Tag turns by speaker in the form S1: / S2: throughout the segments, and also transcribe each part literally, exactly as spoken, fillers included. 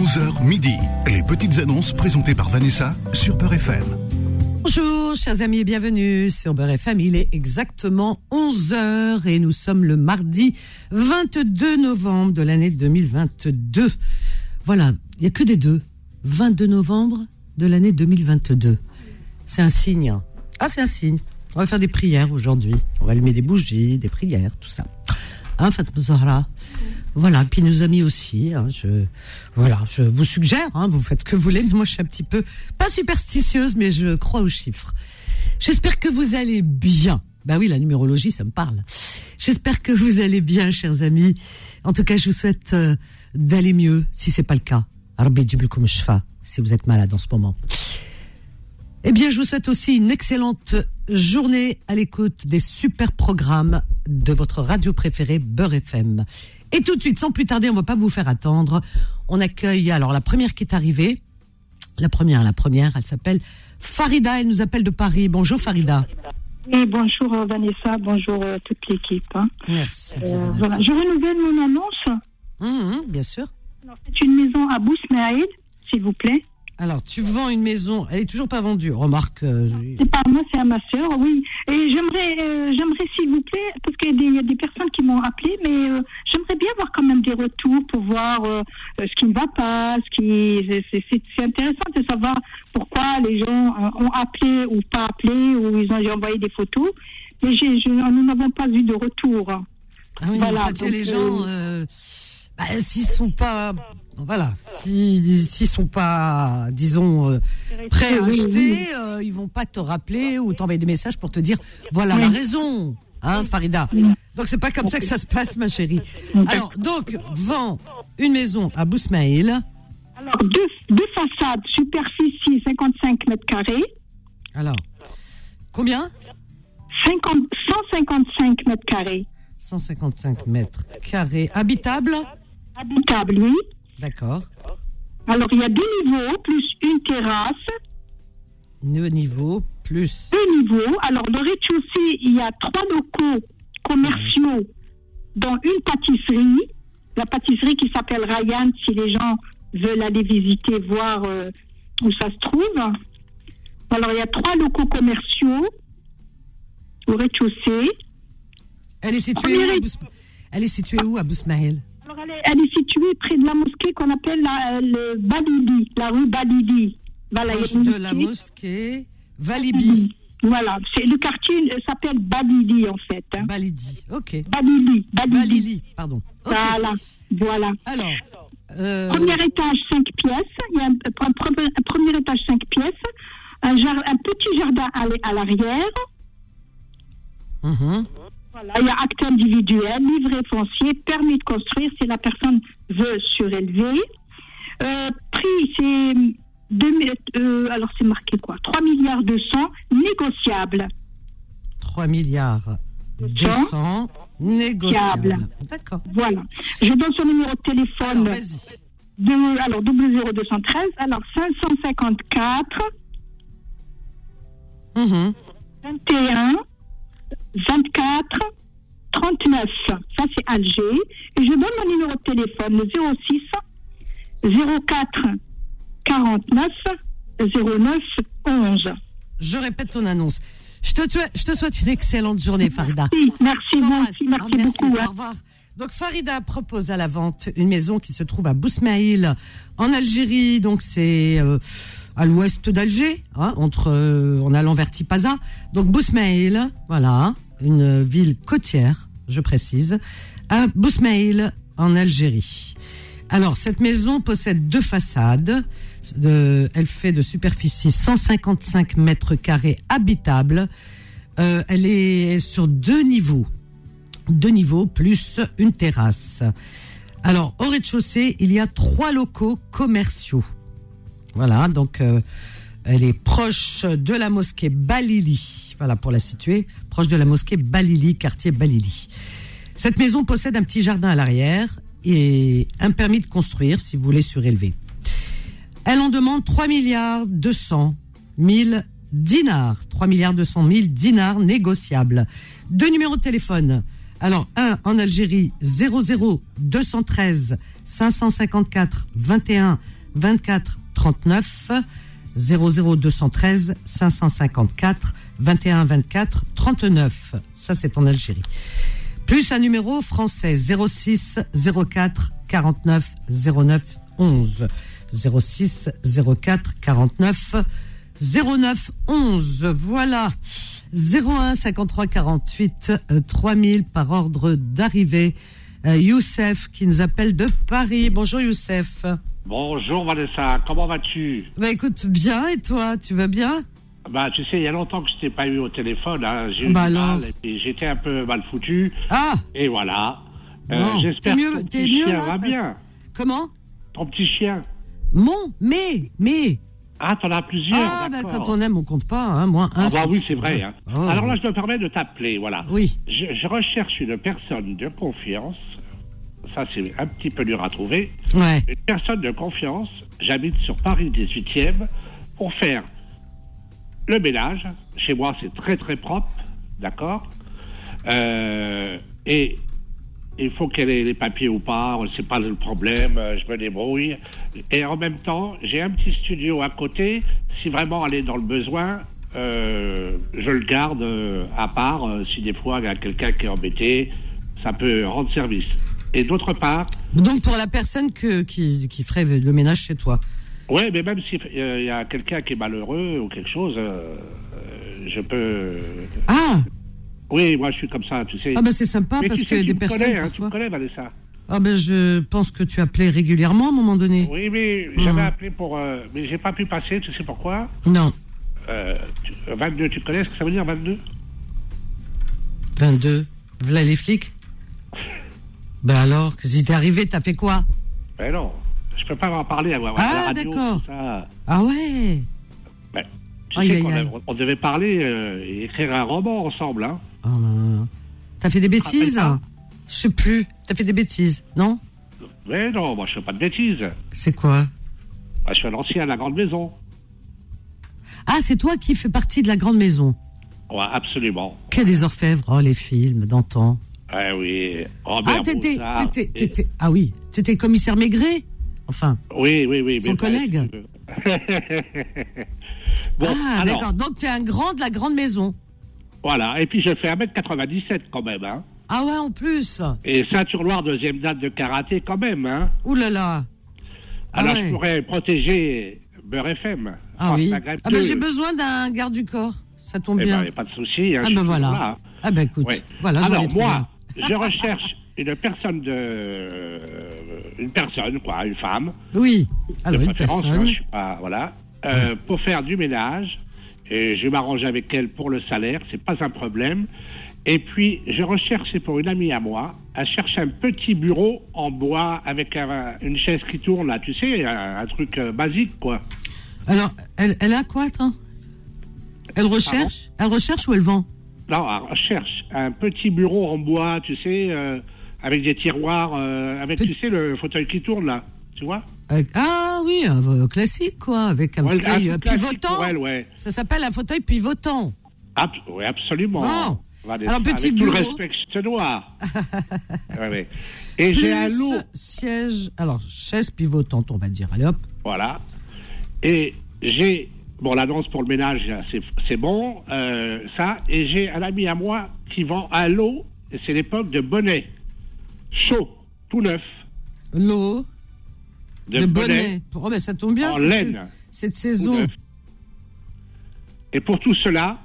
S1: onze heures midi. Les petites annonces présentées par Vanessa sur Beurre F M.
S2: Bonjour chers amis et bienvenue sur Beurre F M. Il est exactement onze heures et nous sommes le mardi vingt-deux novembre de l'année deux mille vingt-deux. Voilà, il n'y a que des deux. vingt-deux novembre de l'année deux mille vingt-deux. C'est un signe. Ah, c'est un signe. On va faire des prières aujourd'hui. On va allumer des bougies, des prières, tout ça. Hein, Fatma Zahra. Voilà, puis nos amis aussi. Hein, je, voilà, je vous suggère, hein, vous faites ce que vous voulez. Moi, je suis un petit peu, pas superstitieuse, mais je crois aux chiffres. J'espère que vous allez bien. Ben oui, la numérologie, ça me parle. J'espère que vous allez bien, chers amis. En tout cas, je vous souhaite euh, d'aller mieux, si c'est pas le cas. Rabbi Djibilkoum Shfa, si vous êtes malade en ce moment. Eh bien, je vous souhaite aussi une excellente journée à l'écoute des super programmes de votre radio préférée, Beurre F M. Et tout de suite, sans plus tarder, on ne va pas vous faire attendre. On accueille alors la première qui est arrivée. La première, la première, elle s'appelle Farida, elle nous appelle de Paris. Bonjour Farida.
S3: Oui, bonjour Vanessa, bonjour euh, toute l'équipe. Hein.
S2: Merci.
S3: Euh, voilà. Je renouvelle mon annonce.
S2: Mmh, bien sûr.
S3: Alors, c'est une maison à Bousmaïd, s'il vous plaît.
S2: Alors, tu vends une maison, elle est toujours pas vendue. Remarque. Euh,
S3: c'est pas à moi, c'est à ma sœur, oui. Et j'aimerais, euh, j'aimerais s'il vous plaît, parce qu'il y a des, il y a des personnes qui m'ont appelé, mais euh, j'aimerais bien avoir quand même des retours pour voir euh, ce qui ne va pas, ce qui, c'est, c'est, c'est intéressant de savoir pourquoi les gens euh, ont appelé ou pas appelé, ou ils ont envoyé des photos. Mais j'ai, je, nous n'avons pas eu de retour.
S2: Ah oui,
S3: voilà,
S2: en fait,
S3: donc,
S2: les gens, euh, bah, s'ils sont pas, voilà, s'ils, s'ils sont pas, disons, euh, prêts à
S3: oui,
S2: acheter,
S3: oui.
S2: Euh, ils vont pas te rappeler ou t'envoyer des messages pour te dire, voilà
S3: oui.
S2: la raison, hein, Farida.
S3: Oui.
S2: Donc c'est pas comme ça que ça se passe, ma chérie. Alors donc, vends une maison à Bousmaïl.
S3: Alors deux, deux façades, superficie cinquante-cinq mètres carrés.
S2: Alors, combien?
S3: cinquante, cent cinquante-cinq mètres carrés.
S2: cent cinquante-cinq mètres carrés. Habitable?
S3: Habitable, oui.
S2: D'accord.
S3: Alors, il y a deux niveaux, plus une terrasse.
S2: Deux niveaux, plus...
S3: Deux niveaux. Alors, le rez-de-chaussée, il y a trois locaux commerciaux, dont une pâtisserie. La pâtisserie qui s'appelle Ryan, si les gens veulent aller visiter, voir euh, où ça se trouve. Alors, il y a trois locaux commerciaux au rez-de-chaussée.
S2: Elle est située où à Bous... Elle est située où à Bousmaïl?
S3: Alors, elle est, elle est située près de la mosquée qu'on appelle la, le Balidi, la rue Balidi. Voilà,
S2: Proche
S3: il y a une
S2: de
S3: mosquée.
S2: la mosquée Valibi.
S3: Voilà, c'est, le quartier euh, s'appelle Balidi en fait. Hein.
S2: Balidi, ok.
S3: Balidi, Balidi.
S2: Balili, pardon. Okay.
S3: Voilà, voilà.
S2: Alors, euh...
S3: premier étage, cinq pièces. Il y a un, un, premier, un premier étage, cinq pièces. Un, jar, un petit jardin à, à l'arrière.
S2: Mm-hmm.
S3: Voilà, il y a acte individuel, livret foncier, permis de construire si la personne veut surélever. Euh, prix, c'est deux, euh, alors c'est marqué quoi? trois milliards deux cents négociables.
S2: trois milliards deux cents négociables. D'accord.
S3: Voilà. Je donne son numéro de téléphone.
S2: Alors, vas-y.
S3: De, alors, double zéro deux cent treize, alors cinq cent cinquante-quatre,
S2: Mm-hmm.
S3: vingt et un, vingt-quatre, trente-neuf. Ça, c'est Alger. Et je donne mon numéro de téléphone, le zéro six, zéro quatre, quarante-neuf, zéro neuf, onze.
S2: Je répète ton annonce. Je te, je te souhaite une excellente journée, Farida.
S3: Merci, merci, merci, merci,
S2: ah, merci
S3: beaucoup.
S2: Au revoir. Donc, Farida propose à la vente une maison qui se trouve à Bousmaïl, en Algérie. Donc, c'est euh, à l'ouest d'Alger, hein, entre euh, en allant vers Tipaza. Donc, Bousmaïl, voilà, une ville côtière, je précise, à Bousmaïl, en Algérie. Alors, cette maison possède deux façades. De, elle fait de superficie cent cinquante-cinq mètres carrés habitables. Euh, elle est sur deux niveaux. Deux niveaux plus une terrasse. Alors, au rez-de-chaussée, il y a trois locaux commerciaux. Voilà, donc euh, elle est proche de la mosquée Balili. Voilà, pour la situer, proche de la mosquée Balili, quartier Balili. Cette maison possède un petit jardin à l'arrière et un permis de construire si vous voulez surélever. Elle en demande trois milliards deux cents mille dinars. trois milliards deux cent mille dinars négociables. Deux numéros de téléphone. Alors, un en Algérie, zéro zéro deux cent treize cinq cent cinquante-quatre vingt et un vingt-quatre trente-neuf, zéro zéro deux cent treize cinq cent cinquante-quatre vingt et un vingt-quatre trente-neuf. Ça, c'est en Algérie. Plus un numéro français, zéro six zéro quatre quarante-neuf zéro neuf onze. zéro six zéro quatre quarante-neuf zéro neuf onze. Voilà. zéro un cinquante-trois quarante-huit trois mille par ordre d'arrivée. Euh, Youssef qui nous appelle de Paris. Bonjour Youssef.
S4: Bonjour Vanessa, comment vas-tu?
S2: Bah écoute, bien, et toi, tu vas bien?
S4: Bah tu sais, il y a longtemps que je t'ai pas eu au téléphone, hein. J'ai eu
S2: bah
S4: du
S2: alors.
S4: mal et puis j'étais un peu mal foutu.
S2: Ah.
S4: Et voilà. Euh,
S2: bon.
S4: J'espère
S2: mieux,
S4: que ton
S2: t'es
S4: petit
S2: mieux,
S4: chien
S2: là,
S4: va
S2: ça...
S4: bien.
S2: Comment?
S4: Ton petit chien.
S2: Mon, mais, mais.
S4: Ah, t'en as plusieurs,
S2: Ah, bah
S4: d'accord.
S2: quand on aime, on compte pas, hein, moins un.
S4: Ah bah oui, c'est vrai. Hein.
S2: Oh.
S4: Alors là, je me permets de t'appeler, voilà.
S2: Oui.
S4: Je, je recherche une personne de confiance. Ça, c'est un petit peu dur à trouver.
S2: Ouais.
S4: Une personne de confiance. J'habite sur Paris dix-huitième pour faire le ménage. Chez moi, c'est très très propre, d'accord. Euh, et il faut qu'elle ait les papiers ou pas, c'est pas le problème, je me débrouille. Et en même temps, j'ai un petit studio à côté. Si vraiment elle est dans le besoin, euh, je le garde euh, à part. Euh, si des fois il y a quelqu'un qui est embêté, ça peut rendre service. Et d'autre part...
S2: Donc pour la personne que, qui, qui ferait le ménage chez toi.
S4: Oui, mais même s'il euh, y a quelqu'un qui est malheureux ou quelque chose, euh, euh, je peux...
S2: Ah.
S4: Oui, moi je suis comme ça, tu sais.
S2: Ah ben c'est sympa
S4: mais
S2: parce
S4: tu
S2: que
S4: sais,
S2: des
S4: tu
S2: personnes...
S4: Me connais, hein,
S2: parfois...
S4: tu me connais, Vanessa.
S2: Ah ben je pense que tu appelais régulièrement à un moment donné.
S4: Oui, mais
S2: mmh.
S4: j'avais appelé pour... Euh, mais j'ai pas pu passer, tu sais pourquoi?
S2: Non.
S4: Euh, tu, vingt-deux, tu connais ce que ça veut dire, vingt-deux?
S2: vingt-deux. Voilà les flics. Ben alors, si t'es arrivé, t'as fait quoi?
S4: Ben non, je peux pas en parler à, à
S2: ah,
S4: la radio.
S2: d'accord.
S4: Ça.
S2: Ah ouais.
S4: Ben, tu
S2: aïe,
S4: sais
S2: aïe,
S4: qu'on
S2: aïe.
S4: a, on devait parler et euh, écrire un roman ensemble, hein.
S2: Oh non, non. T'as fait des bêtises? Je sais plus. T'as fait des bêtises, non?
S4: Mais non, moi je fais pas de bêtises.
S2: C'est quoi?
S4: Bah, je suis un ancien à la grande maison.
S2: Ah, c'est toi qui fais partie de la grande maison?
S4: Ouais, absolument.
S2: Quai des Orfèvres, oh les films d'antan.
S4: Ah oui, Robert
S2: Ah, t'étais,
S4: Broussard
S2: t'étais,
S4: et...
S2: t'étais, ah oui, t'étais commissaire Maigret? Enfin.
S4: Oui, oui, oui.
S2: Son
S4: mais
S2: collègue?
S4: Bon,
S2: ah,
S4: alors,
S2: d'accord. Donc, t'es un grand de la grande maison.
S4: Voilà. Et puis, je fais un mètre quatre-vingt-dix-sept quand même, hein.
S2: Ah ouais, en plus.
S4: Et ceinture noire, deuxième date de karaté quand même, hein.
S2: Ouh là là.
S4: Alors,
S2: ah ouais.
S4: je pourrais protéger Beurre F M.
S2: Ah oui. Ah ben, j'ai
S4: de...
S2: besoin d'un garde du corps. Ça tombe
S4: eh
S2: bien.
S4: ben, y a pas de souci. Hein,
S2: ah ben voilà.
S4: Là.
S2: Ah ben écoute.
S4: Ouais.
S2: Voilà,
S4: alors,
S2: j'en ai
S4: moi, je recherche une personne de... Euh, une personne, quoi, une femme.
S2: Oui. Alors,
S4: de
S2: une
S4: préférence,
S2: personne.
S4: hein, je suis pas... Voilà. Euh, pour faire du ménage. Et je m'arrange avec elle pour le salaire. C'est pas un problème. Et puis, je recherche, c'est pour une amie à moi, elle cherche un petit bureau en bois avec un, une chaise qui tourne, là, tu sais, un, un truc euh, basique, quoi.
S2: Alors, elle, elle a quoi, attends? Elle recherche? Elle recherche ou elle vend?
S4: Non, elle recherche un petit bureau en bois, tu sais, euh, avec des tiroirs, euh, avec,
S2: Pe-
S4: tu sais, le fauteuil qui tourne, là, tu vois?
S2: Avec- Ah oui, un euh, classique, quoi, avec un
S4: Ouais,
S2: fauteuil
S4: un
S2: euh,
S4: tout classique
S2: pivotant.
S4: pour elle, ouais.
S2: Ça s'appelle un fauteuil pivotant.
S4: Ab- oui, absolument.
S2: Bon.
S4: Vanessa,
S2: Alors, petit
S4: avec
S2: bureau.
S4: tout le respect que je te dois. ouais, ouais. Et
S2: Plus
S4: j'ai un lot.
S2: siège, alors chaise pivotante, on va dire. Allez hop.
S4: Voilà. Et j'ai, bon, l'annonce pour le ménage, c'est, c'est bon, euh, ça. Et j'ai un ami à moi qui vend un lot, et c'est l'époque de bonnets. Chaud, tout neuf.
S2: L'eau
S4: De,
S2: de
S4: bonnets.
S2: bonnet. Oh, ben ça tombe bien.
S4: En
S2: cette
S4: laine.
S2: sais- Cette
S4: tout
S2: saison.
S4: neuf. Et pour tout cela,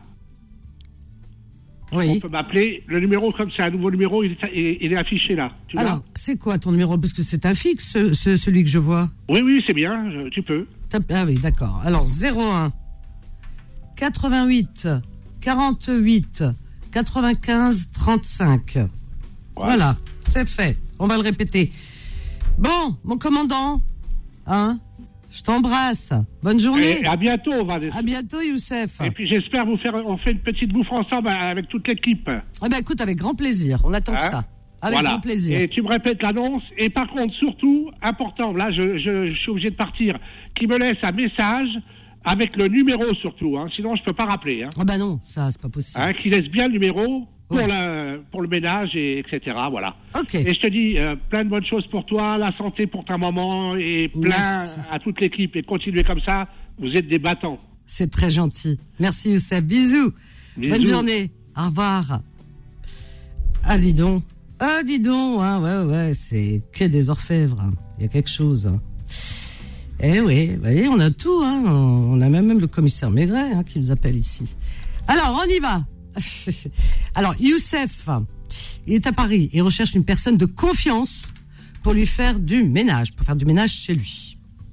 S4: on
S2: Oui.
S4: peut m'appeler. Le numéro, comme c'est un nouveau numéro, il est, il, il est affiché là. Tu vois?
S2: Alors, c'est quoi ton numéro? Parce que c'est un fixe, ce- ce- celui que je vois.
S4: Oui, oui, c'est bien, je- tu peux.
S2: Tape- Ah oui, d'accord. Alors, zéro un quatre-vingt-huit quarante-huit quatre-vingt-quinze trente-cinq.
S4: Voilà.
S2: Voilà, c'est fait. On va le répéter. Bon, mon commandant, hein, je t'embrasse. Bonne journée.
S4: Et à bientôt, on va.
S2: À bientôt, Youssef.
S4: Et puis j'espère vous faire, on fait une petite bouffe ensemble avec toute l'équipe.
S2: Eh ben, écoute, avec grand plaisir. On attend que
S4: Hein?
S2: ça. Avec
S4: Voilà.
S2: grand plaisir.
S4: Et tu me répètes l'annonce. Et par contre, surtout, important, là, je, je, je suis obligé de partir, qui me laisse un message avec le numéro surtout, hein, sinon je peux pas rappeler. Hein.
S2: Ah ben non, ça, c'est pas possible.
S4: Hein, qui laisse bien le numéro pour,
S2: Ouais.
S4: la, pour le ménage, et, etc. Voilà.
S2: Ok.
S4: Et je te dis, euh, plein de bonnes choses pour toi, la santé pour ta maman, et plein
S2: Merci.
S4: à toute l'équipe. Et continuez comme ça, vous êtes des battants.
S2: C'est très gentil. Merci Youssef. Bisous.
S4: Bisous.
S2: Bonne journée. Au revoir. Ah, dis donc. Ah, dis donc. Hein, ouais, ouais, c'est que des orfèvres. Hein. Il y a quelque chose. Hein. Eh oui, vous voyez, on a tout. Hein. On a même, même le commissaire Maigret hein, qui nous appelle ici. Alors, on y va. Alors, Youssef, il est à Paris. Il recherche une personne de confiance pour lui faire du ménage, pour faire du ménage chez lui. D'accord ?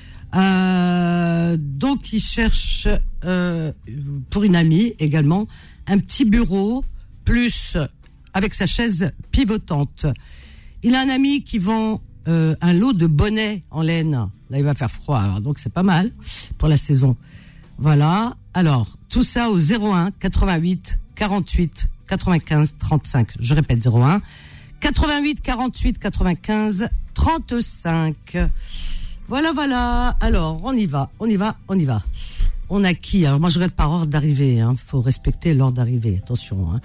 S2: Euh, donc, il cherche euh, pour une amie également un petit bureau plus avec sa chaise pivotante. Il a un ami qui vend euh, un lot de bonnets en laine. Là, il va faire froid, alors donc c'est pas mal pour la saison. Voilà. Alors, tout ça au zéro un quatre-vingt-huit quarante-huit quatre-vingt-quinze trente-cinq. Je répète, zéro un quatre-vingt-huit quarante-huit quatre-vingt-quinze trente-cinq. Voilà, voilà. Alors, on y va, on y va, on y va. On a qui ? Alors, moi, je regarde par ordre d'arrivée. Hein. Faut respecter l'ordre d'arrivée. Attention. Hein.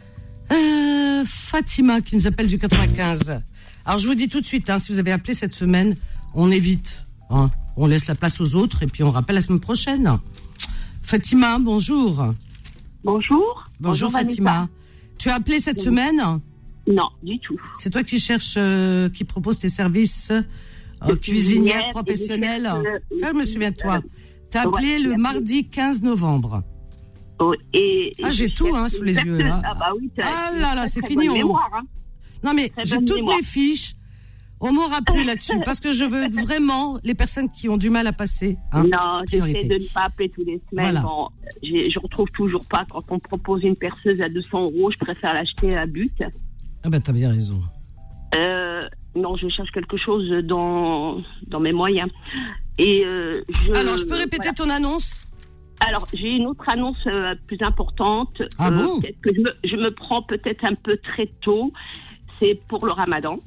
S2: Euh, Fatima qui nous appelle du quatre-vingt-quinze. Alors, je vous dis tout de suite, hein, si vous avez appelé cette semaine, on évite. Hein. On laisse la place aux autres et puis on rappelle la semaine prochaine. Fatima, bonjour.
S5: Bonjour.
S2: Bonjour, bonjour Fatima. Vanessa. Tu as appelé cette oui. semaine ?
S5: Non, du tout.
S2: C'est toi qui cherches, euh, qui propose tes services euh, cuisinière professionnelle. Euh, ah, je me souviens de toi. Tu as appelé ouais, le mardi quinze novembre.
S5: Oh, et, et
S2: ah, j'ai tout hein, sous les yeux. Là.
S5: Ah, bah oui,
S2: ah là là, c'est fini. On...
S5: Mémoire, hein.
S2: Non, mais
S5: très
S2: j'ai toutes
S5: mémoire.
S2: les fiches. On m'aura plus là-dessus parce que je veux vraiment les personnes qui ont du mal à passer. Hein,
S5: non, j'essaie de ne pas appeler tous les semaines. Voilà. Bon, je retrouve toujours pas. Quand on propose une perceuse à deux cents euros, je préfère l'acheter à but.
S2: Ah ben, t'as bien raison.
S5: Euh, non, je cherche quelque chose dans, dans mes moyens. Et euh, je,
S2: Alors, je peux répéter voilà. ton annonce ?
S5: Alors, j'ai une autre annonce euh, plus importante.
S2: Ah
S5: euh,
S2: bon ?
S5: que je me, je me prends peut-être un peu très tôt. C'est pour le ramadan.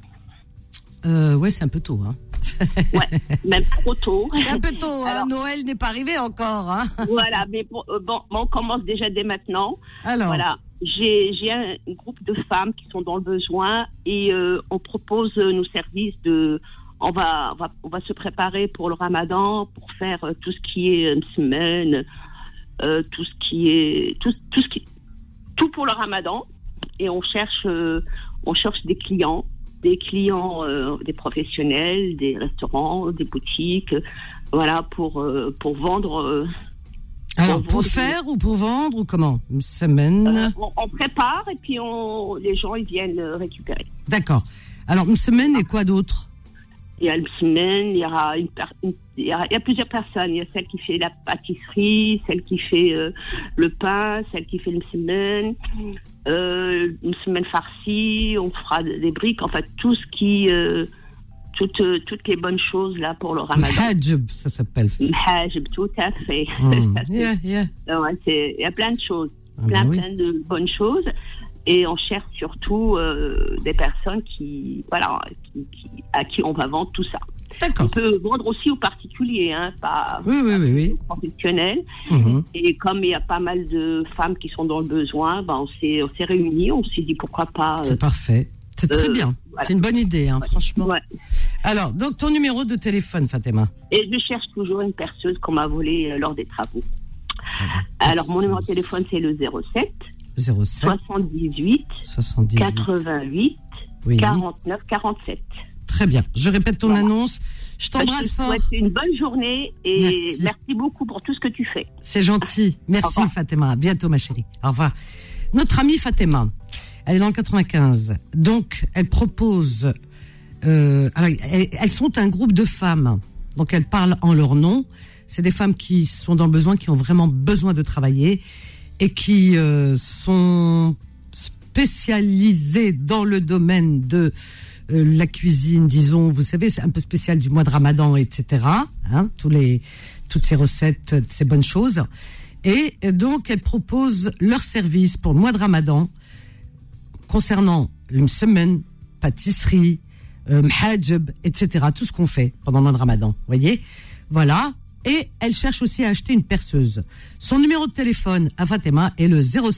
S2: Euh, ouais, c'est un peu tôt, hein.
S5: Ouais, même trop tôt.
S2: C'est un peu tôt, hein. Alors, Noël n'est pas arrivé encore, hein.
S5: Voilà, mais pour, euh, bon, on commence déjà dès maintenant.
S2: Alors.
S5: Voilà, j'ai, j'ai un, un groupe de femmes qui sont dans le besoin et euh, on propose euh, nos services de. On va, on va, on va se préparer pour le Ramadan, pour faire euh, tout ce qui est une semaine, euh, tout ce qui est, tout, tout ce qui, tout pour le Ramadan. Et on cherche, euh, on cherche des clients. Des clients, euh, des professionnels, des restaurants, des boutiques, euh, voilà, pour, euh, pour vendre. Euh,
S2: Alors,
S5: pour,
S2: pour faire ou pour vendre ou comment ? Une semaine
S5: euh, on, on prépare et puis on, les gens, ils viennent récupérer.
S2: D'accord. Alors, une semaine et quoi d'autre ?
S5: Il y a une semaine, il y aura une, une il, y a, il y a plusieurs personnes. Il y a celle qui fait la pâtisserie, celle qui fait euh, le pain, celle qui fait une semaine, euh, une semaine farcie. On fera des briques, en fait tout ce qui, euh, toutes euh, toutes les bonnes choses là pour le Ramadan.
S2: Mhajib, ça s'appelle.
S5: Mhajib, tout à fait.
S2: Mm. yeah, yeah.
S5: Ouais, c'est, il y a plein de choses,
S2: ah
S5: plein
S2: ben oui.
S5: plein de bonnes choses. Et on cherche surtout euh, des personnes qui, voilà, qui, qui, à qui on va vendre tout ça.
S2: D'accord.
S5: On peut vendre aussi aux particuliers, hein, pas,
S2: oui, oui,
S5: pas
S2: oui, oui.
S5: aux professionnels.
S2: Mm-hmm.
S5: Et comme il y a pas mal de femmes qui sont dans le besoin, ben on s'est, on s'est réunis, on s'est dit pourquoi pas. Euh,
S2: C'est parfait. C'est très
S5: euh,
S2: bien.
S5: Voilà.
S2: C'est une bonne idée, hein,
S5: ouais.
S2: franchement.
S5: Ouais.
S2: Alors, donc ton numéro de téléphone, Fatima.
S5: Et je cherche toujours une perceuse qu'on m'a volée euh, lors des travaux. Ah, alors, mon numéro de téléphone, c'est le zéro sept
S2: zéro sept
S5: soixante-dix-huit
S2: soixante-dix-huit
S5: quatre-vingt-huit
S2: oui.
S5: quarante-neuf quarante-sept.
S2: Très bien. Je répète ton voilà. annonce. Je t'embrasse
S5: je te
S2: fort.
S5: souhaite une bonne journée et
S2: merci.
S5: merci beaucoup pour tout ce que tu fais.
S2: C'est gentil. Merci Fatima. À bientôt ma chérie. Au revoir. Notre amie Fatima, elle est dans le quatre-vingt-quinze. Donc, elle propose... Euh, alors, elles, elles sont un groupe de femmes. Donc, elles parlent en leur nom. C'est des femmes qui sont dans le besoin, qui ont vraiment besoin de travailler et qui euh, sont spécialisées dans le domaine de euh, la cuisine, disons, vous savez, c'est un peu spécial du mois de Ramadan, et cetera. Hein, tous les, toutes ces recettes, ces bonnes choses. Et donc, elles proposent leur service pour le mois de Ramadan concernant une semaine, pâtisserie, euh, mhajib, et cetera. Tout ce qu'on fait pendant le mois de Ramadan, vous voyez. Voilà. Et elle cherche aussi à acheter une perceuse. Son numéro de téléphone à Fatima est le zéro sept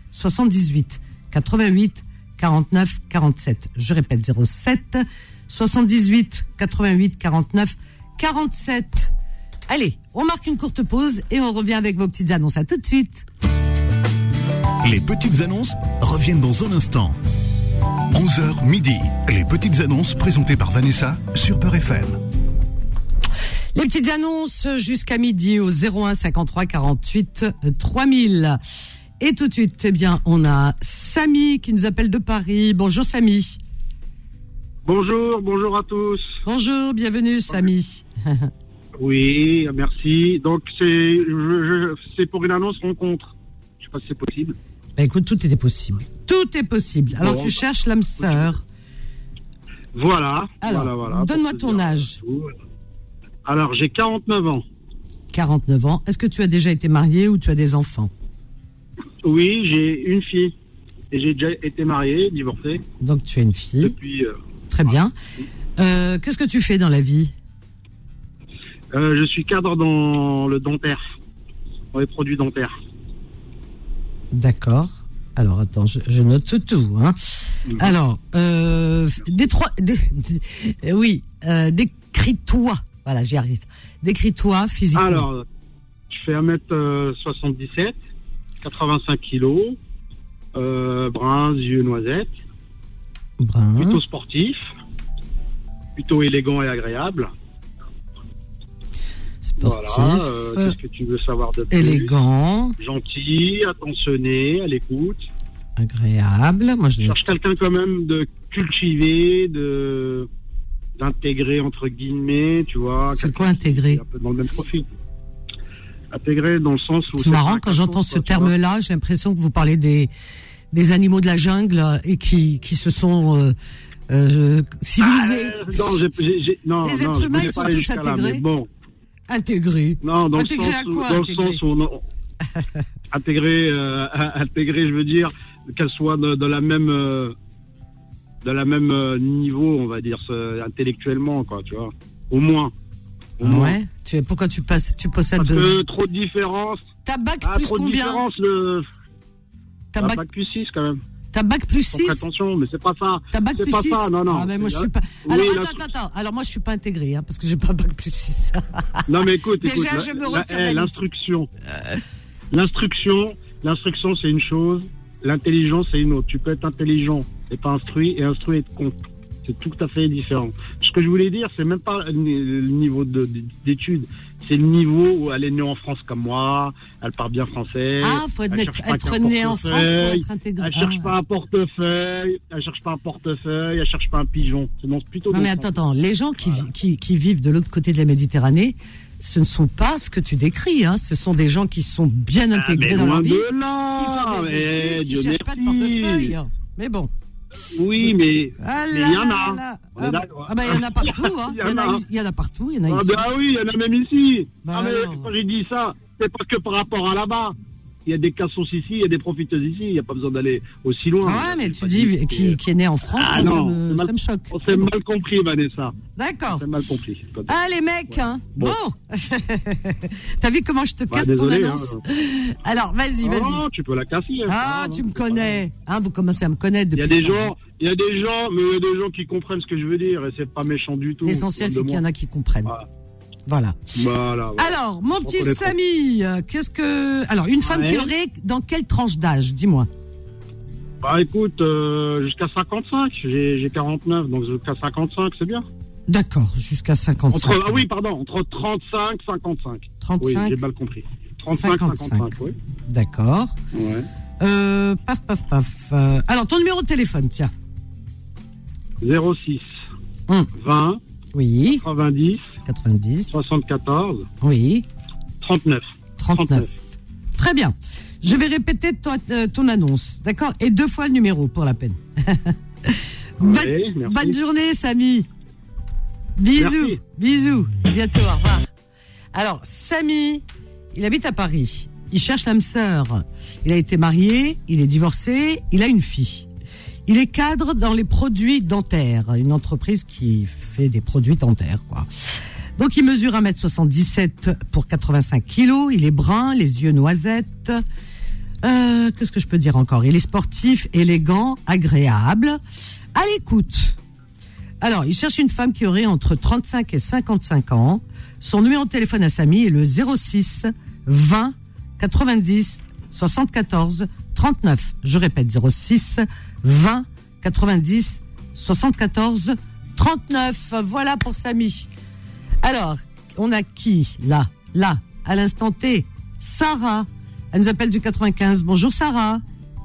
S2: soixante-dix-huit quatre-vingt-huit quarante-neuf quarante-sept. Je répète, zéro sept soixante-dix-huit quatre-vingt-huit quarante-neuf quarante-sept. Allez, on marque une courte pause et on revient avec vos petites annonces. À tout de suite.
S1: Les petites annonces reviennent dans un instant. onze heures midi. Les petites annonces présentées par Vanessa sur Beurre F M.
S2: Les petites annonces jusqu'à midi au zéro un cinquante-trois quarante-huit trois mille. Et tout de suite, eh bien, on a Samy qui nous appelle de Paris. Bonjour Samy.
S6: Bonjour, bonjour à tous.
S2: Bonjour, bienvenue Samy.
S6: Oui, merci. Donc c'est, je, je, c'est pour une annonce rencontre. Je sais pas si c'est possible.
S2: Bah écoute, tout était possible. Tout est possible. Alors bon, tu cherches l'âme sœur.
S6: Voilà.
S2: Alors,
S6: voilà, voilà,
S2: donne-moi ton âge.
S6: Alors, j'ai quarante-neuf ans.
S2: quarante-neuf ans. Est-ce que tu as déjà été marié ou tu as des enfants?
S6: Oui, j'ai une fille. Et j'ai déjà été marié, divorcé.
S2: Donc tu as une fille.
S6: Depuis. Euh,
S2: Très
S6: voilà.
S2: bien. Euh, qu'est-ce que tu fais dans la vie?
S6: euh, Je suis cadre dans le dentaire. Dans les produits dentaires.
S2: D'accord. Alors attends, je, je note tout. Hein. Mmh. Alors, euh, des trois, des, des, oui, euh, décris-toi. Voilà, j'y arrive. Décris-toi physiquement.
S6: Alors, je fais un mètre soixante-dix-sept, quatre-vingt-cinq kilos, euh, brun, yeux noisettes,
S2: brun.
S6: Plutôt sportif, plutôt élégant et agréable.
S2: Sportif.
S6: Voilà, euh, qu'est-ce que tu veux savoir de plus?
S2: Élégant.
S6: Gentil, attentionné, à l'écoute.
S2: Agréable. Moi, je,
S6: je cherche quelqu'un quand même de cultivé, de d'intégrer entre guillemets, tu vois.
S2: C'est quoi intégrer?
S6: Un peu dans le même profil. Intégrer dans le sens où.
S2: C'est marrant quand j'entends ce terme-là, j'ai l'impression que vous parlez des des animaux de la jungle et qui qui se sont euh, euh, civilisés.
S6: Ah, non, j'ai, j'ai, j'ai, non,
S2: les
S6: non,
S2: êtres humains ils sont tous intégrés.
S6: Là, bon.
S2: Intégrés.
S6: Non, dans
S2: intégrés
S6: le sens
S2: à quoi,
S6: où, dans
S2: intégrés
S6: le sens où non, intégré, euh, intégré, je veux dire qu'elle soit de, de la même, euh, de la même euh, niveau, on va dire, euh, intellectuellement, quoi, tu vois, au moins. Au
S2: ah
S6: moins.
S2: Ouais. Tu, pourquoi tu passes, tu possèdes
S6: Parce
S2: de...
S6: que trop de différence.
S2: T'as bac
S6: ah,
S2: plus
S6: trop
S2: combien?
S6: De différence, le.
S2: T'as
S6: ah,
S2: bac...
S6: bac plus six quand même.
S2: T'as bac plus six?
S6: Attention, mais c'est pas ça.
S2: T'as bac
S6: c'est
S2: plus
S6: pas
S2: six?
S6: ça, non, non.
S2: Ah, mais moi, je suis pas.
S6: Oui,
S2: Alors,
S6: la...
S2: attends, attends, attends. Alors, moi, je suis pas intégré, hein, parce que j'ai pas bac plus six.
S6: Non, mais écoute,
S2: Déjà,
S6: écoute.
S2: je
S6: la,
S2: me
S6: la,
S2: retire
S6: la, l'instruction. Euh... L'instruction, l'instruction, c'est une chose. L'intelligence, c'est une autre. Tu peux être intelligent et pas instruit, et instruit et être con. C'est tout à fait différent. Ce que je voulais dire, c'est même pas le niveau de, de, d'études. C'est le niveau où elle est née en France comme moi, elle parle bien français.
S2: Ah, faut être, être née en France pour être intégrée.
S6: Elle cherche ah. pas un portefeuille, elle cherche pas un portefeuille, elle cherche pas un pigeon. C'est non, plutôt.
S2: Non mais attends, attends, les gens qui, voilà. qui, qui vivent de l'autre côté de la Méditerranée, ce ne sont pas ce que tu décris, hein. Ce sont des gens qui sont bien intégrés ah, dans leur vie,
S6: là,
S2: qui font des études, qui
S6: Dieu
S2: cherchent
S6: merci.
S2: pas de portefeuille. Mais bon.
S6: Oui, mais
S2: ah
S6: il y en a.
S2: Là, ah, bah, ah bah il y en a partout, hein. Il y en a, il y en a partout, il y en a
S6: ah
S2: ici.
S6: Ah bah oui, il y en a même ici.
S2: Bah
S6: ah mais quand j'ai dit ça, c'est pas que par rapport à là-bas. Il y a des cassos ici, il y a des profiteuses ici, il n'y a pas besoin d'aller aussi loin.
S2: Ah ouais, mais tu dis dit qui, qui est né en France,
S6: ah
S2: moi,
S6: non,
S2: ça, me,
S6: mal,
S2: ça me choque.
S6: On s'est mal compris, Vanessa.
S2: D'accord.
S6: On s'est mal compris.
S2: Ah les mecs, ouais. hein. Bon. bon. T'as vu comment je te casse
S6: bah, désolé,
S2: ton annonce hein. Alors, vas-y, vas-y.
S6: Non, tu peux la casser. Hein,
S2: ah,
S6: ça,
S2: tu
S6: non,
S2: me connais. Hein, vous commencez à me connaître depuis.
S6: Il y a des gens, il y a des gens, mais il y a des gens qui comprennent ce que je veux dire et c'est pas méchant du tout.
S2: L'essentiel, c'est qu'il y en a qui comprennent. Voilà. Voilà.
S6: Voilà, voilà.
S2: Alors, mon petit Samy, qu'est-ce que... Alors, une femme ouais. qui aurait dans quelle tranche d'âge? Dis-moi.
S6: Bah écoute, euh, jusqu'à cinquante-cinq. J'ai, j'ai quarante-neuf, donc jusqu'à cinquante-cinq, c'est bien.
S2: D'accord, jusqu'à cinquante-cinq.
S6: Entre, ah oui, pardon, entre trente-cinq et cinquante-cinq.
S2: trente-cinq
S6: Oui, j'ai mal compris. trente-cinq cinquante-cinq, oui.
S2: D'accord.
S6: Ouais.
S2: Euh, paf, paf, paf. Euh, alors, ton numéro de téléphone, tiens.
S6: zéro six
S2: hum.
S6: vingt
S2: Oui.
S6: quatre-vingt-dix
S2: quatre-vingt-dix
S6: soixante-quatorze
S2: Oui.
S6: trente-neuf
S2: trente-neuf Très bien. Je vais répéter ton, euh, ton annonce, d'accord? Et deux fois le numéro pour la peine. bonne,
S6: oui,
S2: bonne journée, Samy. Bisous.
S6: Merci.
S2: Bisous. À bientôt. Au revoir. Alors, Samy, il habite à Paris. Il cherche l'âme sœur. Il a été marié, il est divorcé, il a une fille. Il est cadre dans les produits dentaires, une entreprise qui fait des produits dentaires, quoi. Donc, il mesure un mètre soixante-dix-sept pour quatre-vingt-cinq kilos. Il est brun, les yeux noisettes. Euh, qu'est-ce que je peux dire encore? Il est sportif, élégant, agréable, à l'écoute. Alors, il cherche une femme qui aurait entre trente-cinq et cinquante-cinq ans. Son numéro de téléphone à Samy est le zéro six vingt quatre-vingt-dix soixante-quatorze trente-neuf. Je répète, zéro six vingt quatre-vingt-dix soixante-quatorze trente-neuf. Voilà pour Samy. Alors, on a qui? Là, là, à l'instant T, Sarah. Elle nous appelle du quatre-vingt-quinze. Bonjour Sarah.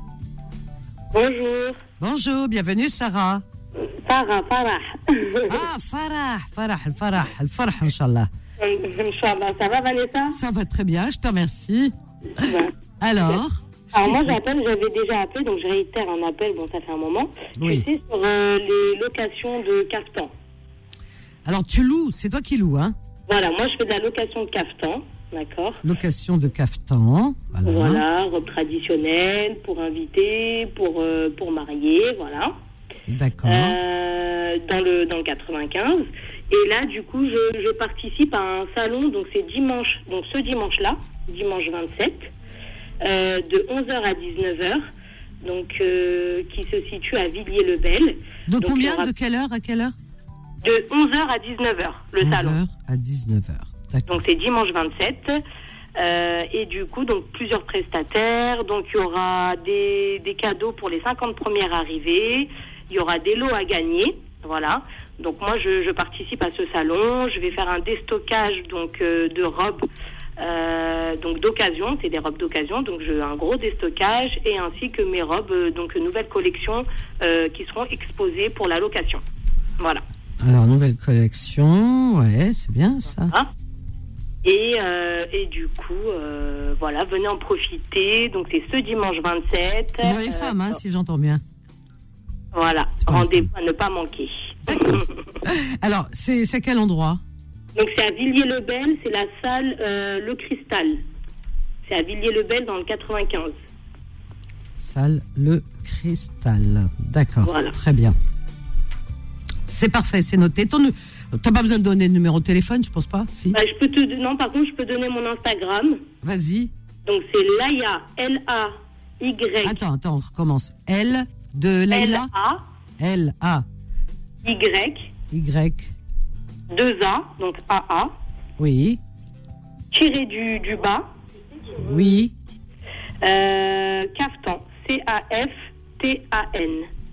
S7: Bonjour.
S2: Bonjour, bienvenue Sarah.
S7: Farah, Farah.
S2: Ah, Farah, Farah, Farah, Farah, Inch'Allah.
S7: Inch'Allah, ça va Vanessa?
S2: Ça va très bien, je te remercie.
S7: Ouais.
S2: Alors
S7: Alors moi j'appelle, j'avais déjà appelé, donc je réitère un appel, bon ça fait un moment.
S2: Oui.
S7: C'est sur euh, les locations de caftan.
S2: Alors tu loues, c'est toi qui loues, hein?
S7: Voilà, moi je fais de la location de caftan, d'accord.
S2: Location de caftan, voilà.
S7: Voilà, robe traditionnelle, pour inviter, pour, euh, pour marier, voilà.
S2: D'accord.
S7: Euh, dans le dans le quatre-vingt-quinze. Et là, du coup, je, je participe à un salon, donc c'est dimanche, donc ce dimanche-là, dimanche vingt-sept, euh, de onze heures à dix-neuf heures, donc euh, qui se situe à Villiers-le-Bel.
S2: De
S7: donc,
S2: combien?
S7: aura...
S2: De quelle heure à quelle heure?
S7: De onze heures à dix-neuf heures, le salon.
S2: onze heures à dix-neuf heures. D'accord.
S7: Donc c'est dimanche vingt-sept. Euh, et du coup, donc plusieurs prestataires. Donc il y aura des, des cadeaux pour les cinquante premières arrivées. Il y aura des lots à gagner. Voilà. Donc moi, je, je participe à ce salon. Je vais faire un déstockage donc euh, de robes euh, donc d'occasion. C'est des robes d'occasion. Donc je un gros déstockage et ainsi que mes robes euh, donc nouvelles collections euh, qui seront exposées pour la location. Voilà.
S2: Alors nouvelle collection, ouais, c'est bien ça.
S7: Ah. Et, euh, et du coup, euh, voilà, venez en profiter. Donc, c'est ce dimanche vingt-sept.
S2: C'est pour les
S7: euh,
S2: femmes, hein, si j'entends bien.
S7: Voilà, rendez-vous à ne pas manquer.
S2: D'accord. Alors, c'est, c'est à quel endroit?
S7: Donc, c'est à Villiers-le-Bel, c'est la salle euh, Le Cristal. C'est à Villiers-le-Bel dans le quatre-vingt-quinze.
S2: Salle Le Cristal. D'accord, voilà. Très bien. C'est parfait, c'est noté. Ton... T'as pas besoin de donner le numéro de téléphone, je pense pas, si.
S7: Bah, je peux te... Non, par contre, je peux donner mon Instagram.
S2: Vas-y.
S7: Donc, c'est Laïa, L A Y.
S2: Attends, attends, on recommence. L de Laïla. L A.
S7: Y.
S2: Y.
S7: deux A, donc A A.
S2: Oui.
S7: Tiré du, du bas.
S2: Oui.
S7: Euh, Caftan. C A F T A N.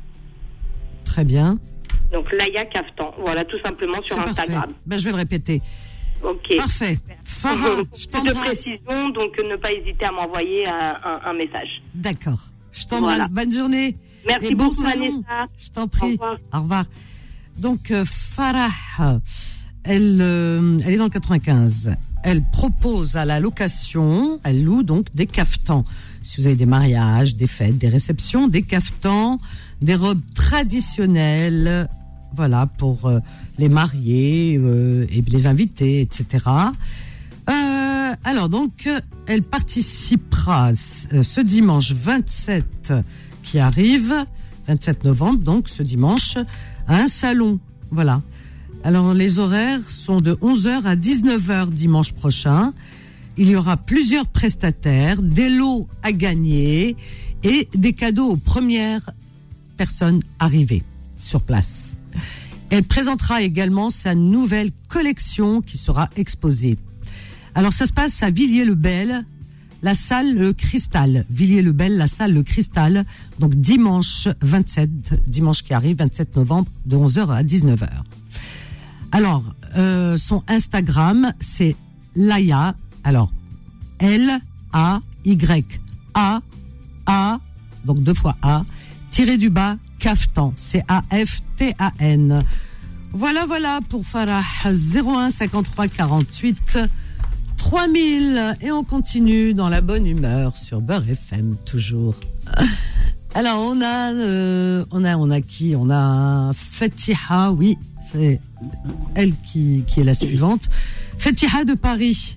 S2: Très bien.
S7: Donc, Laïa Caftan. Voilà, tout simplement sur
S2: c'est
S7: Instagram.
S2: Parfait. Ben, je vais le répéter.
S7: Ok.
S2: Parfait. Farah, je t'embrasse.
S7: De précision, donc ne pas hésiter à m'envoyer un, un, un message.
S2: D'accord. Je t'embrasse. Voilà. Bonne journée.
S7: Merci
S2: et bon
S7: beaucoup,
S2: salon.
S7: Vanessa.
S2: Je t'en prie.
S7: Au revoir.
S2: Au revoir. Donc, euh, Farah, elle, euh, elle est dans le quatre-vingt-quinze. Elle propose à la location, elle loue donc des caftans. Si vous avez des mariages, des fêtes, des réceptions, des caftans, des robes traditionnelles, voilà, pour euh, les mariés euh, et les invités, et cetera. Euh, alors donc, elle participera euh, ce dimanche vingt-sept qui arrive, vingt-sept novembre, donc ce dimanche, à un salon. Voilà. Alors les horaires sont de onze heures à dix-neuf heures dimanche prochain. Il y aura plusieurs prestataires, des lots à gagner et des cadeaux aux premières personnes arrivées sur place. Elle présentera également sa nouvelle collection qui sera exposée. Alors ça se passe à Villiers-le-Bel, la salle Le Cristal. Villiers-le-Bel, la salle Le Cristal. Donc dimanche vingt-sept, dimanche qui arrive, vingt-sept novembre, de onze heures à dix-neuf heures. Alors, euh, son Instagram, c'est Laïa. Alors, L A Y A A, donc deux fois A, tiré du bas, Caftan, C A F T A N. Voilà, voilà pour Farah. zéro un cinquante-trois quarante-huit trois mille. Et on continue dans la bonne humeur sur Beurre F M, toujours. Alors, on a, euh, on a, on a qui? On a Fatiha, oui, c'est elle qui, qui est la suivante. Fatiha de Paris.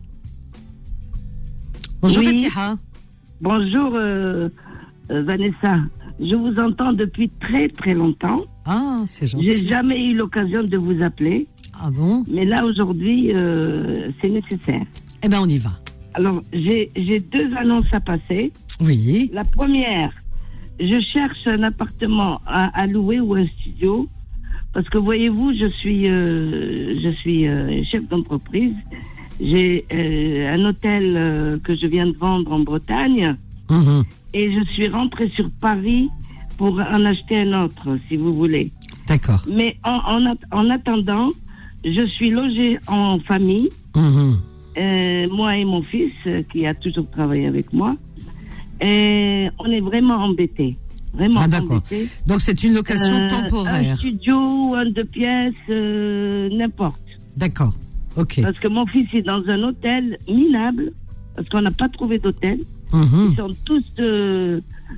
S2: Bonjour, oui. Fatiha.
S8: Bonjour euh, euh, Vanessa. Je vous entends depuis très très longtemps.
S2: Ah, c'est gentil.
S8: J'ai jamais eu l'occasion de vous appeler.
S2: Ah bon?
S8: Mais là aujourd'hui, euh, c'est nécessaire.
S2: Eh ben, on y va.
S8: Alors, j'ai, j'ai deux annonces à passer.
S2: Oui.
S8: La première, je cherche un appartement à, à louer ou un studio. Parce que voyez-vous, je suis, euh, je suis euh, chef d'entreprise. J'ai euh, un hôtel euh, que je viens de vendre en Bretagne. Mmh. Et je suis rentrée sur Paris pour en acheter un autre, si vous voulez.
S2: D'accord.
S8: Mais en, en, en attendant, je suis logée en famille. Mmh. Euh, moi et mon fils, euh, qui a toujours travaillé avec moi. Et on est vraiment embêtés. Vraiment
S2: ah, d'accord.
S8: embêtés.
S2: Donc c'est une location
S8: euh,
S2: temporaire.
S8: Un studio, un deux pièces, euh, n'importe.
S2: D'accord. Ok.
S8: Parce que mon fils est dans un hôtel minable, parce qu'on n'a pas trouvé d'hôtel.
S2: Mmh.
S8: Ils sont tous euh,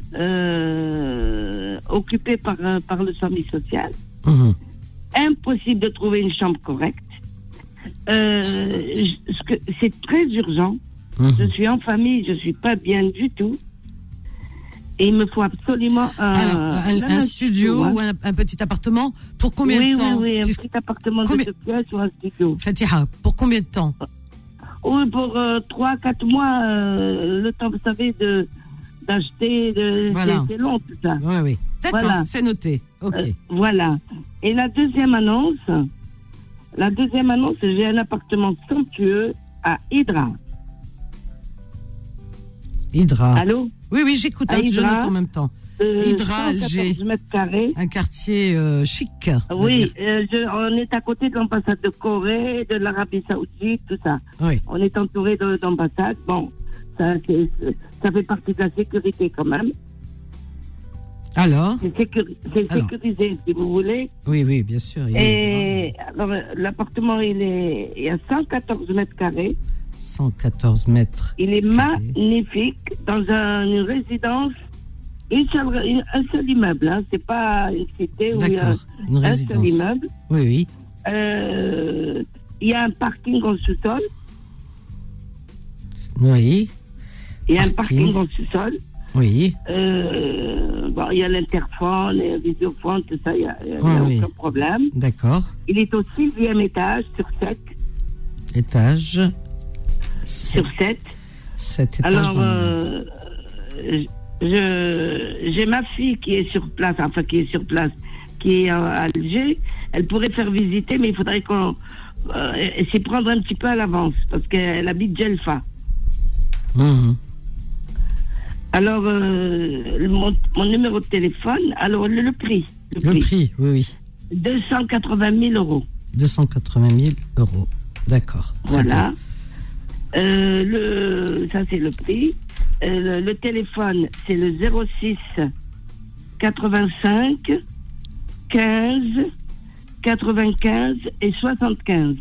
S8: euh, occupés par, par le service social. Mmh. Impossible de trouver une chambre correcte. Euh, je, c'est très urgent. Mmh. Je suis en famille, je suis pas bien du tout. Et il me faut absolument un,
S2: Alors, un, un, un studio hein. ou un, un petit appartement. Pour combien
S8: oui,
S2: de temps?
S8: Oui, oui,
S2: Puisque...
S8: un petit appartement
S2: combien...
S8: de deux pièces ou un studio.
S2: Fatiha, pour combien de temps?
S8: Oui, pour euh, trois, quatre mois, euh, le temps, vous savez, de d'acheter, de,
S2: voilà.
S8: c'est, c'est long tout ça.
S2: Oui, oui. D'accord, voilà. C'est noté. Ok.
S8: Euh, voilà. Et la deuxième annonce, la deuxième annonce, j'ai un appartement somptueux à Hydra.
S2: Hydra.
S8: Allô?
S2: Oui, oui, j'écoute, hein, je note en même temps.
S8: Euh,
S2: Hydra, Alger.
S8: mètres carrés.
S2: Un quartier euh, chic.
S8: Oui, euh, je, on est à côté de l'ambassade de Corée, de l'Arabie Saoudite, tout ça.
S2: Oui.
S8: On est entouré de, d'ambassades. Bon, ça, c'est, ça fait partie de la sécurité quand même.
S2: Alors?
S8: C'est, sécuri- c'est alors. sécurisé, si vous voulez.
S2: Oui, oui, bien sûr.
S8: Et alors, l'appartement, il est, il y a cent quatorze mètres carrés.
S2: cent quatorze mètres.
S8: Il est magnifique dans un, une résidence, une seule, une, un seul immeuble. Hein. C'est pas une cité où il y a
S2: une
S8: un
S2: résidence.
S8: seul immeuble.
S2: Oui, oui.
S8: Euh, il y a un parking au sous-sol.
S2: Oui.
S8: Il y a parking. un parking au sous-sol.
S2: Oui.
S8: Euh, bon, il y a l'interphone, le visiophone, tout ça, il n'y a, il y a
S2: oui,
S8: aucun
S2: oui.
S8: problème.
S2: D'accord.
S8: Il est au sixième étage sur sept.
S2: Étage.
S8: Sur sept.
S2: Sept étages.
S8: Alors, euh, je, j'ai ma fille qui est sur place, enfin qui est sur place, qui est à Alger. Elle pourrait faire visiter, mais il faudrait qu'on euh, s'y prendre un petit peu à l'avance, parce qu'elle habite Djelfa.
S2: Mmh.
S8: Alors, euh, mon, mon numéro de téléphone, alors le, le prix.
S2: Le, le prix. prix, oui, oui.
S8: deux cent quatre-vingt mille euros.
S2: deux cent quatre-vingt mille euros, d'accord.
S8: Voilà. Euh, le, ça, c'est le prix. Euh, le, le téléphone, c'est le zéro six quatre-vingt-cinq quinze quatre-vingt-quinze et soixante-quinze.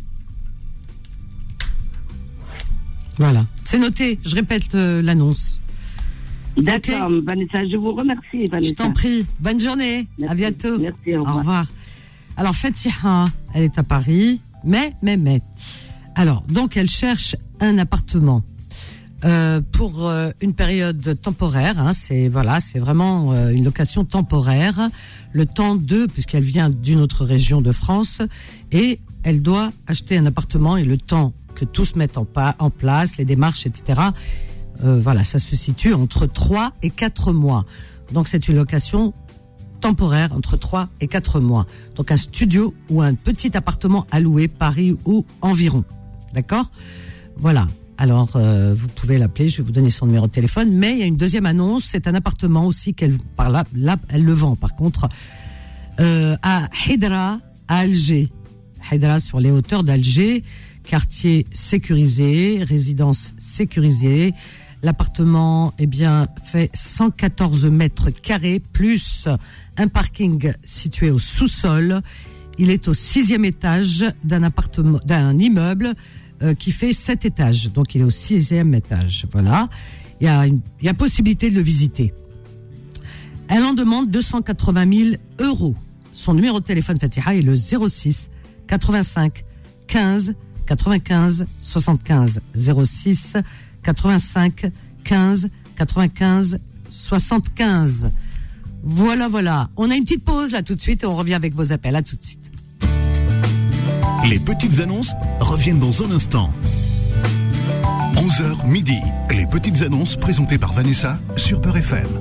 S2: Voilà, c'est noté. Je répète euh, l'annonce.
S8: D'accord, okay. Vanessa, je vous remercie, Vanessa.
S2: Je t'en prie. Bonne journée.
S8: Merci.
S2: À bientôt.
S8: Merci, au revoir.
S2: Au revoir. Alors, Fatiha, elle est à Paris, mais, mais, mais. Alors, donc, elle cherche un appartement euh, pour euh, une période temporaire. Hein, c'est voilà, c'est vraiment euh, une location temporaire. Le temps de, puisqu'elle vient d'une autre région de France, et elle doit acheter un appartement et le temps que tout se mette en, pa- en place, les démarches, et cetera. Euh, voilà, ça se situe entre trois et quatre mois. Donc, c'est une location temporaire entre trois et quatre mois. Donc, un studio ou un petit appartement à louer, Paris ou environ. D'accord ? Voilà. Alors, euh, vous pouvez l'appeler, je vais vous donner son numéro de téléphone. Mais il y a une deuxième annonce, c'est un appartement aussi qu'elle, par là, là elle le vend par contre, euh, à Hydra, à Alger. Hydra, sur les hauteurs d'Alger, quartier sécurisé, résidence sécurisée. L'appartement, eh bien, fait cent quatorze mètres carrés, plus un parking situé au sous-sol. Il est au sixième étage d'un appartement, d'un immeuble euh, qui fait sept étages. Donc, il est au sixième étage. Voilà. Il y a une, il y a possibilité de le visiter. Elle en demande deux cent quatre-vingt mille euros. Son numéro de téléphone, Fatiha, est le zéro six quatre-vingt-cinq quinze quatre-vingt-quinze soixante-quinze. zéro six quatre-vingt-cinq quinze quatre-vingt-quinze soixante-quinze. Voilà, voilà. On a une petite pause là tout de suite et on revient avec vos appels. À tout de suite.
S1: Les petites annonces reviennent dans un instant. onze heures midi, les petites annonces présentées par Vanessa sur Beurre F M.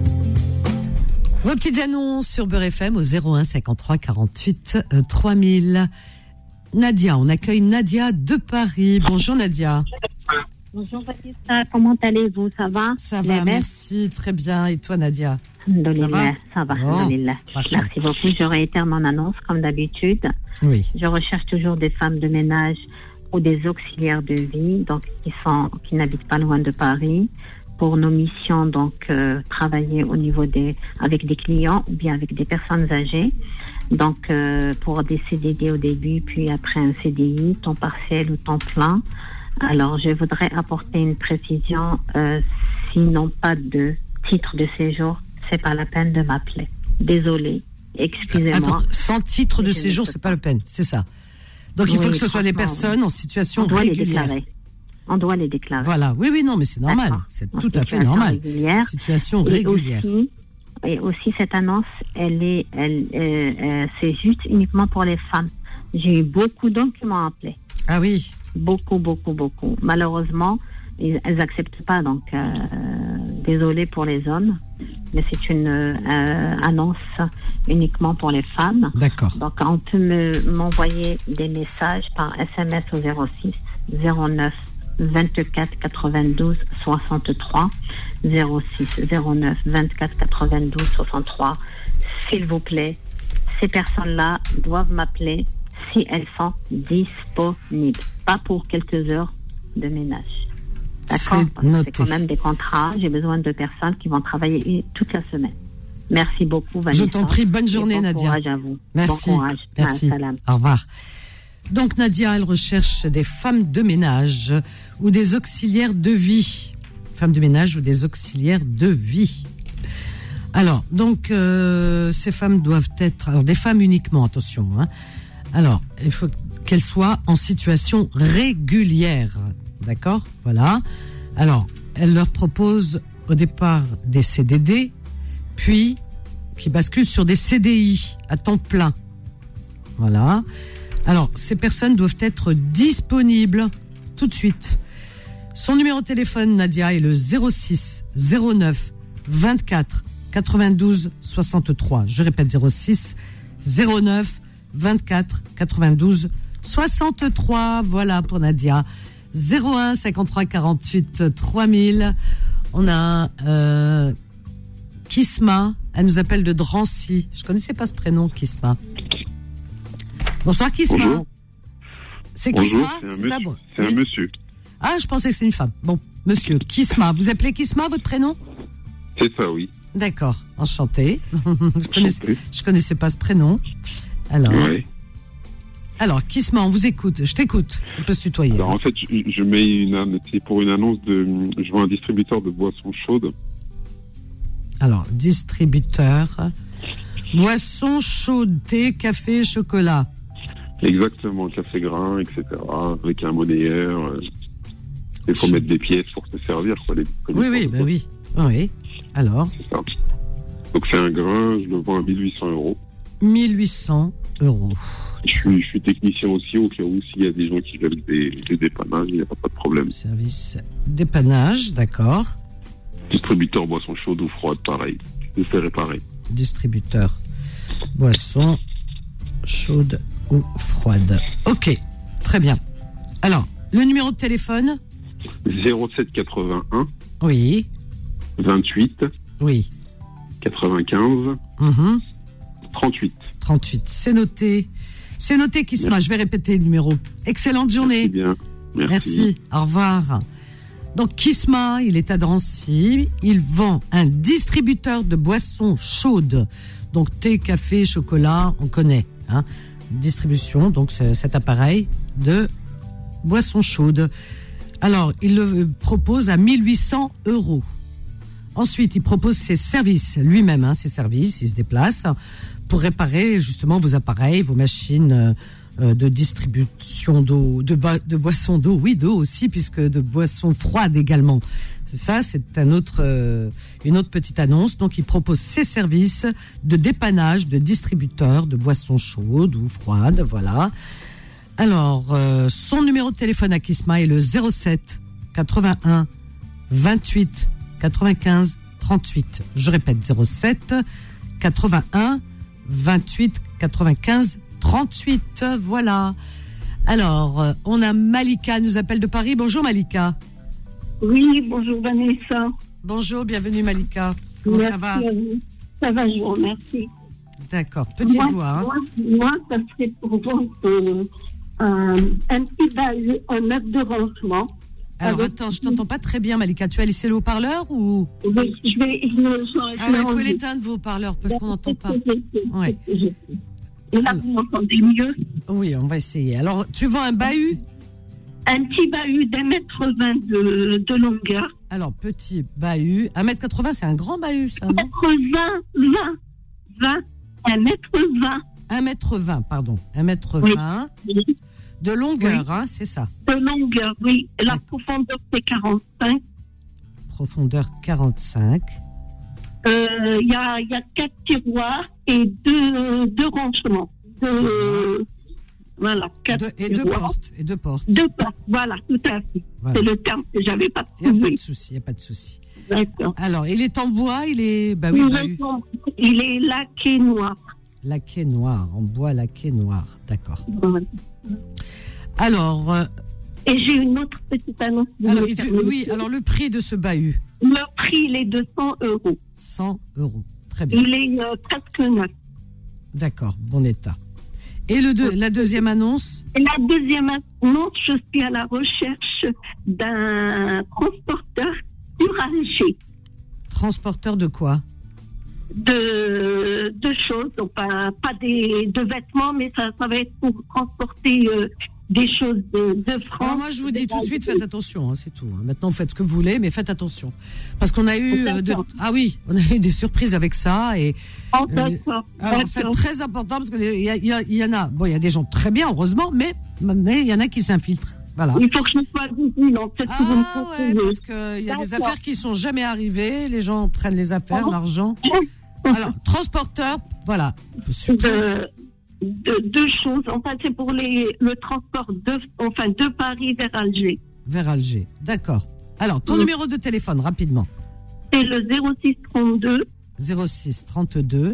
S2: Vos petites annonces sur Beurre F M au zéro un cinquante-trois quarante-huit trois mille. Nadia, on accueille Nadia de Paris. Bonjour Nadia.
S9: Bonjour Vanessa, comment allez-vous? Ça va?
S2: Ça va, merci, très bien. Et toi Nadia?
S9: Ça va? Ça va,
S2: oh,
S9: merci beaucoup. Je réitère mon annonce comme d'habitude.
S2: Oui.
S9: Je recherche toujours des femmes de ménage ou des auxiliaires de vie, donc qui sont, qui n'habitent pas loin de Paris, pour nos missions, donc euh, travailler au niveau des, avec des clients ou bien avec des personnes âgées, donc euh, pour des C D D au début, puis après un C D I, temps partiel ou temps plein. Alors je voudrais apporter une précision, euh, s'ils n'ont pas de titre de séjour, c'est pas la peine de m'appeler. Désolée, excusez-moi.
S2: Attends, sans titre de séjour, c'est pas la peine, c'est ça. Donc, il faut
S9: oui,
S2: que ce soit des personnes en situation
S9: on doit
S2: régulière.
S9: Les déclarer. On doit les déclarer.
S2: Voilà, oui, oui, non, mais c'est normal.
S9: D'accord.
S2: C'est
S9: En
S2: tout à fait normal.
S9: Régulière.
S2: Situation
S9: Et
S2: régulière.
S9: Aussi, et aussi, cette annonce, elle est, elle, euh, euh, c'est juste uniquement pour les femmes. J'ai eu beaucoup d'hommes qui m'ont appelé.
S2: Ah oui.
S9: Beaucoup, beaucoup, beaucoup. Malheureusement, ils, elles acceptent pas. Donc, euh, désolé pour les hommes, mais c'est une euh, annonce uniquement pour les femmes.
S2: D'accord.
S9: Donc, on peut me, m'envoyer des messages par S M S au zéro six zéro neuf vingt-quatre quatre-vingt-douze soixante-trois zéro six zéro neuf vingt-quatre quatre-vingt-douze soixante-trois. S'il vous plaît, ces personnes-là doivent m'appeler si elles sont disponibles, pas pour quelques heures de ménage. D'accord?
S2: C'est
S9: Parce que
S2: noté.
S9: c'est quand même des contrats. J'ai besoin de personnes qui vont travailler toute la semaine. Merci beaucoup, Vanessa.
S2: Je t'en prie, bonne journée,
S9: bon
S2: Nadia.
S9: Courage à vous.
S2: Merci.
S9: Bon courage.
S2: Merci.
S9: Salam.
S2: Au revoir. Donc, Nadia, elle recherche des femmes de ménage ou des auxiliaires de vie. Femmes de ménage ou des auxiliaires de vie. Alors, donc, euh, ces femmes doivent être... Alors, des femmes uniquement, attention. Hein. Alors, il faut qu'elles soient en situation régulière. D'accord? Voilà. Alors, elle leur propose au départ des C D D, puis qui basculent sur des C D I à temps plein. Voilà. Alors, ces personnes doivent être disponibles tout de suite. Son numéro de téléphone, Nadia, est le zéro six zéro neuf vingt-quatre quatre-vingt-douze soixante-trois. Je répète, zéro six zéro neuf vingt-quatre quatre-vingt-douze soixante-trois. Voilà pour Nadia. zéro un cinquante-trois quarante-huit trois mille. On a euh, Kisma. Elle nous appelle de Drancy. Je connaissais pas ce prénom, Kisma. Bonsoir, Kisma.
S10: Bonjour.
S2: C'est
S10: Bonjour,
S2: Kisma,
S10: c'est un,
S2: c'est
S10: monsieur.
S2: ça bon.
S10: C'est un
S2: Oui.
S10: monsieur.
S2: Ah, je pensais que c'était une femme. Bon, monsieur, Kisma. Vous appelez Kisma, votre prénom?
S10: C'est ça, oui.
S2: D'accord, enchanté. je, connaissais, je connaissais pas ce prénom. Alors,
S10: Ouais.
S2: alors Kisma, on vous écoute. Je t'écoute. On peut se tutoyer.
S10: Alors en fait, je, je mets une, anne- c'est pour une annonce de, je vois un distributeur de boissons chaudes.
S2: Alors, distributeur, boissons chaudes, thé, café, chocolat.
S10: Exactement, café grain, et cetera. Avec un monnayeur. euh, Il faut mettre des pièces pour se servir, quoi. Les,
S2: Oui, oui, bah oui. Oui. Alors,
S10: C'est ça. Donc c'est un grain, je le vends à mille huit cents euros.
S2: mille huit cents euros.
S10: Je suis, je suis technicien aussi, au cas où s'il y a des gens qui veulent des, des dépannages, il n'y a pas de problème.
S2: Service dépannage, d'accord.
S10: Distributeur boissons chaudes ou froides, pareil. Je fais réparer.
S2: Distributeur, boissons chaudes ou froides. Ok, très bien. Alors, le numéro de téléphone?
S10: zéro sept quatre-vingt-un
S2: Oui,
S10: vingt-huit
S2: oui.
S10: quatre-vingt-quinze
S2: Mhm.
S10: trente-huit.
S2: trente-huit, c'est noté. C'est noté, Kisma. Je vais répéter le numéro. Excellente journée.
S10: C'est bien. Merci.
S2: Merci. Au revoir. Donc, Kisma, il est à Drancy. Il vend un distributeur de boissons chaudes. Donc, thé, café, chocolat, on connaît. Hein. Distribution, donc c'est cet appareil de boissons chaudes. Alors, il le propose à mille huit cents euros. Ensuite, il propose ses services, lui-même, hein, ses services. Il se déplace pour réparer justement vos appareils, vos machines euh, de distribution d'eau, de, ba- de boissons d'eau, oui, d'eau aussi, puisque de boissons froides également. C'est ça, c'est un autre, euh, une autre petite annonce. Donc, il propose ses services de dépannage, de distributeur de boissons chaudes ou froides, voilà. Alors, euh, son numéro de téléphone à Kisma est le zéro sept quatre-vingt-un, vingt-huit, quatre-vingt-quinze, trente-huit. Je répète, zéro sept, quatre-vingt-un, vingt-huit, quatre-vingt-quinze, trente-huit. Voilà. Alors, euh, on a Malika, nous appelle de Paris. Bonjour Malika.
S11: Oui, bonjour Vanessa.
S2: Bonjour, bienvenue Malika. Comment
S11: merci
S2: ça va?
S11: Ça va, je vous remercie.
S2: D'accord, petite
S11: moi,
S2: voix. Hein.
S11: Moi, moi, ça serait pour vendre euh, un, un petit bahut, un meuble de rangement.
S2: Alors
S11: avec...
S2: attends, je t'entends pas très bien Malika. Tu as laissé le haut-parleur ou?
S11: Oui, je vais... Je, je, je
S2: ah ouais, il faut l'éteindre vos haut-parleurs parce qu'on n'entend pas. Ouais.
S11: Et là, vous m'entendez mieux?
S2: Oui, on va essayer. Alors, tu vends un bahut?
S11: Un petit bahut d'un mètre vingt de, de longueur.
S2: Alors, petit bahut. Un mètre quatre-vingts, c'est un grand bahut, ça, non?
S11: Un mètre vingt, vingt, vingt. Un mètre vingt.
S2: Un mètre vingt, pardon. Un mètre vingt. Oui. De longueur, oui. Hein, c'est ça?
S11: De longueur, oui. La oui. Profondeur, c'est quarante-cinq.
S2: Profondeur quarante-cinq.
S11: Il euh, y, a, y a quatre tiroirs et deux, deux rangements. Deux, voilà, quatre
S2: de, et deux portes. Et deux portes.
S11: Deux portes, voilà, tout à fait. Voilà. C'est le terme que j'avais pas trouvé.
S2: Il n'y a pas de souci, il n'y a pas de souci.
S11: D'accord.
S2: Alors, il est en bois, il est... Bah oui,
S11: il,
S2: bah
S11: est,
S2: oui.
S11: il est laqué noir.
S2: Laqué noir, en bois laqué noir, d'accord.
S11: Voilà.
S2: Alors... Euh,
S11: et j'ai une autre petite annonce.
S2: Alors, tu, oui, alors le prix de ce bahut?
S11: Le prix, il est de cent euros.
S2: cent euros, très bien.
S11: Il est euh, presque neuf.
S2: D'accord, bon état. Et le deux, la deuxième annonce?
S11: Et la deuxième annonce, je suis à la recherche d'un transporteur sur Alger.
S2: Transporteur de quoi?
S11: De, de choses, donc pas, pas des, de vêtements, mais ça, ça va être pour transporter euh, des choses de, de France.
S2: Alors moi, je vous dis tout de suite, faites attention, hein, c'est tout. Hein. Maintenant, faites ce que vous voulez, mais faites attention. Parce qu'on a eu... Euh, de, ah oui, on a eu des surprises avec ça. Et,
S11: oh, d'accord.
S2: Euh, alors, faites très important, parce qu'il y, y, y, y en a... Bon, il y a des gens très bien, heureusement, mais mais il y en a qui s'infiltrent. Voilà.
S11: Il faut que je sois vigilante.
S2: Ah ouais, parce qu'il y a des affaires qui sont jamais arrivées. Les gens prennent les affaires, oh. l'argent. Alors, transporteur, voilà.
S11: De, de, deux choses. Enfin, c'est pour les, le transport de, enfin, de Paris vers Alger.
S2: Vers Alger, d'accord. Alors, ton oui. numéro de téléphone, rapidement.
S11: C'est le zéro six trente-deux.
S2: zéro six trente-deux.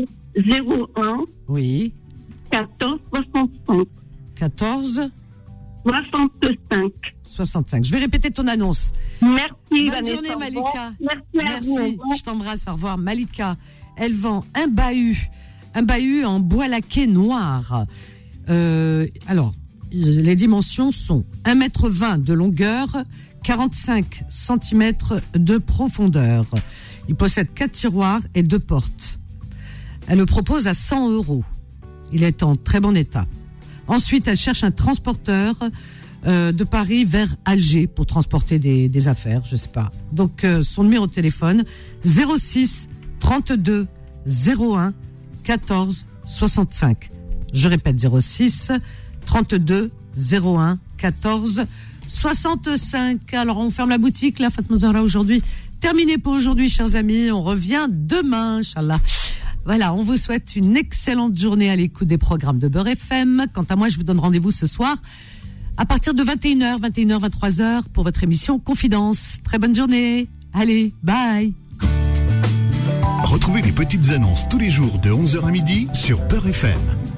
S11: zéro un.
S2: Oui.
S11: quatorze soixante-cinq.
S2: quatorze.
S11: soixante-cinq.
S2: soixante-cinq. Je vais répéter ton annonce.
S11: Merci,
S2: Bonne
S11: Vanessa.
S2: journée, Malika.
S11: Merci.
S2: Merci. Je t'embrasse. Au revoir, Malika. Elle vend un bahut, un bahut en bois laqué noir. Euh, alors, les dimensions sont un mètre vingt de longueur, quarante-cinq centimètres de profondeur. Il possède quatre tiroirs et deux portes. Elle le propose à cent euros. Il est en très bon état. Ensuite, elle cherche un transporteur euh, de Paris vers Alger pour transporter des, des affaires, je sais pas. Donc, euh, son numéro de téléphone, zéro six trente-deux zéro un quatorze soixante-cinq. Je répète, zéro six trente-deux zéro un quatorze soixante-cinq. Alors, on ferme la boutique, là, Fatma Zahra, aujourd'hui. Terminé pour aujourd'hui, chers amis. On revient demain, Inch'Allah. Voilà, on vous souhaite une excellente journée à l'écoute des programmes de Beurre F M. Quant à moi, je vous donne rendez-vous ce soir à partir de vingt et une heures, vingt et une heures, vingt-trois heures pour votre émission Confidence. Très bonne journée. Allez, bye.
S1: Retrouvez les petites annonces tous les jours de onze heures à midi sur Beurre F M.